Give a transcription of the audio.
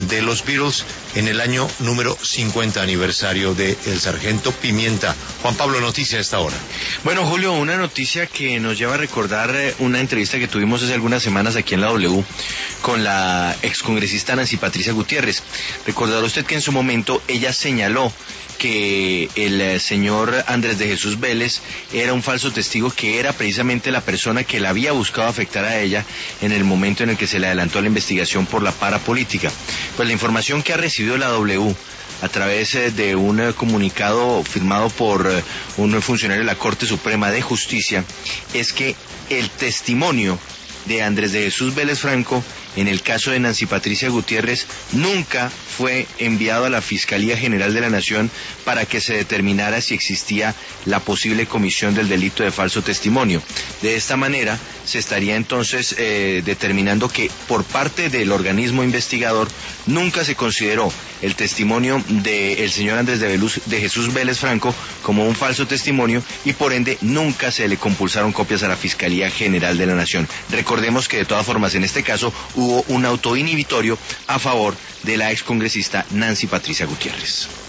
de los Beatles en el año número 50 aniversario de El Sargento Pimienta. Juan Pablo, noticia a esta hora. Bueno, Julio, una noticia que nos lleva a recordar una entrevista que tuvimos hace algunas semanas aquí en la W con la excongresista Nancy Patricia Gutiérrez. Recordará usted que en su momento ella señaló que el señor Andrés de Jesús Vélez era un falso testigo, que era precisamente la persona que la había buscado afectar a ella en el momento en el que se le adelantó la investigación por la parapolítica. Pues la información que ha recibido la W a través de un comunicado firmado por un funcionario de la Corte Suprema de Justicia es que el testimonio de Andrés de Jesús Vélez Franco en el caso de Nancy Patricia Gutiérrez nunca fue enviado a la Fiscalía General de la Nación para que se determinara si existía la posible comisión del delito de falso testimonio. De esta manera se estaría entonces determinando que por parte del organismo investigador nunca se consideró el testimonio del señor Andrés de Jesús Vélez Franco como un falso testimonio y por ende nunca se le compulsaron copias a la Fiscalía General de la Nación. Recordemos que de todas formas en este caso hubo un auto inhibitorio a favor de la excongresista Nancy Patricia Gutiérrez.